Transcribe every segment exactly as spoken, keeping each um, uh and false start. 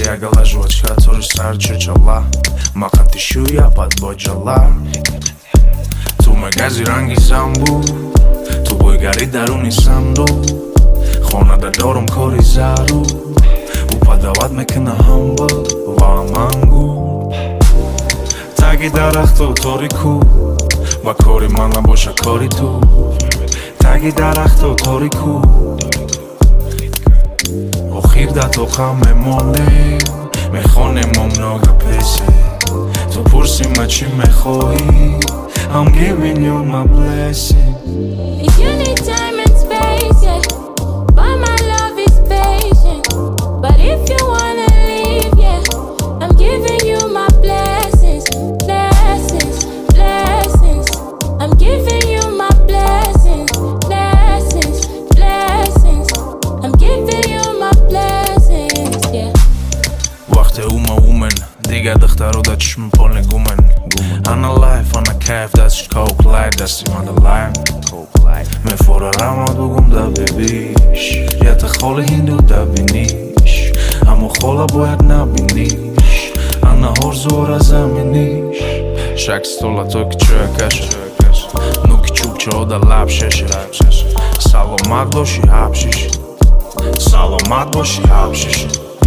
agalažu ačkatori sarčečala Makati shuya pad bojala Tu magazi rangi zambu Tu boigari daruni sandu Khona da dorum kori zaru Upadavad mekna hamba va mangu Tagi darахто tori ku Va kori man nabosha kori tu Tagi darахто tori ku Okhir da to kham memone Mekhonemo mnoga pese Tu pursi ma chi mekhohi I'm giving you my blessing If you need time and space, yeah But my love is patient But if you wanna leave, yeah I'm giving you my blessings Blessings, blessings I'm giving you my blessings Blessings, blessings I'm giving you my blessings, yeah وقت اوما اومن دیگر دخترو دا چشم پل نگومن انا لایف انا کیف دستش کوک لایت دستی من دا لایم مفورا رما بگم دا ببیش یه تخال هندو دا بینیش اما خالا باید نبینیش انا هرزور زمینیش شک ستولا تو که چکش نو که چوب چه دا لب ششه سلامت باشی حبشیش سلامت باشی حبشیش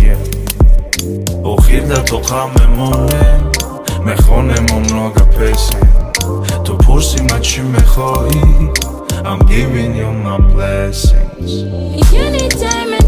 Okhir da to kham memone Mekhonemo mnoga pesen Tu pursi ma chi mekhohi I'm giving you my blessings If you need time